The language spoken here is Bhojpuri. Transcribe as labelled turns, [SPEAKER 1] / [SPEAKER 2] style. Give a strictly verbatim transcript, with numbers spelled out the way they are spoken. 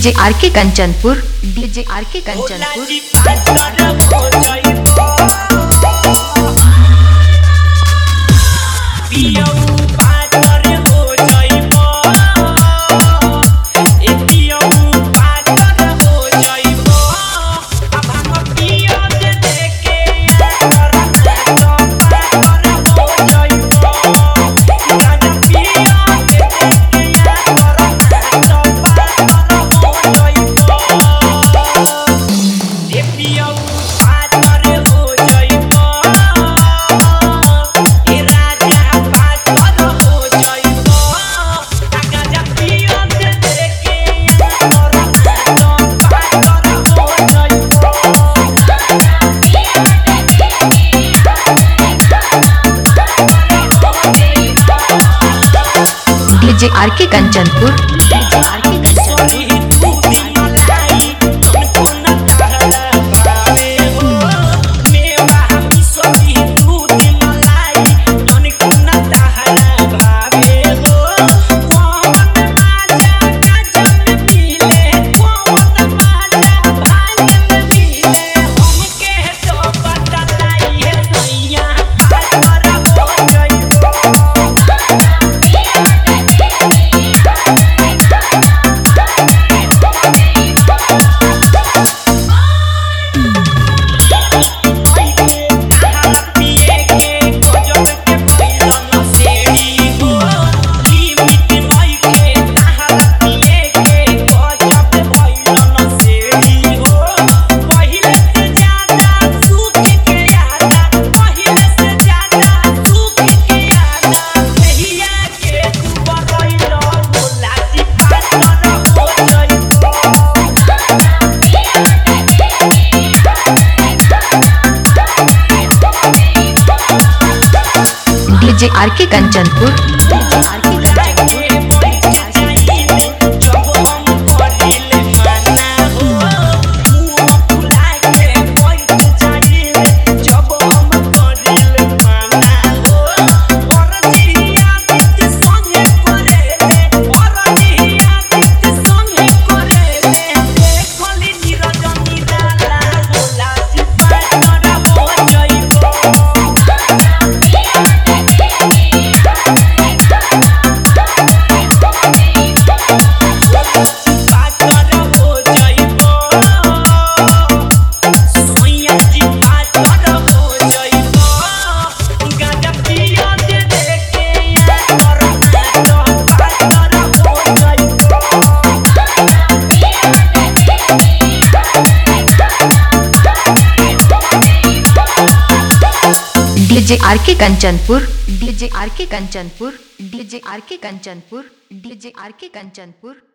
[SPEAKER 1] डीजे आर के कंचनपुर डीजे आर के कंचनपुर डीजे आर के कंचनपुर डीजे आर के कंचनपुर डीजे आर के कंचनपुर डीजे आर के कंचनपुर डीजे आर के कंचनपुर डीजे आर के कंचनपुर डीजे आर के कंचनपुर डीजे आर के कंचनपुर